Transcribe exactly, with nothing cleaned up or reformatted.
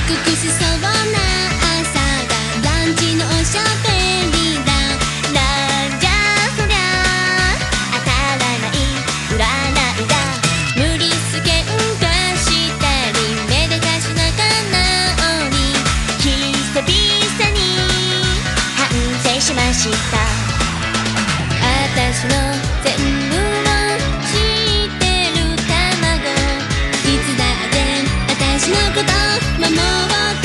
くくしそうな朝がランチのおしゃべりだ。なんじゃそりゃ当たらない占いだ。無理すけんかしたりめでたし仲直り久々に反省しました。私の全部を知ってる卵いつだって私のこと守って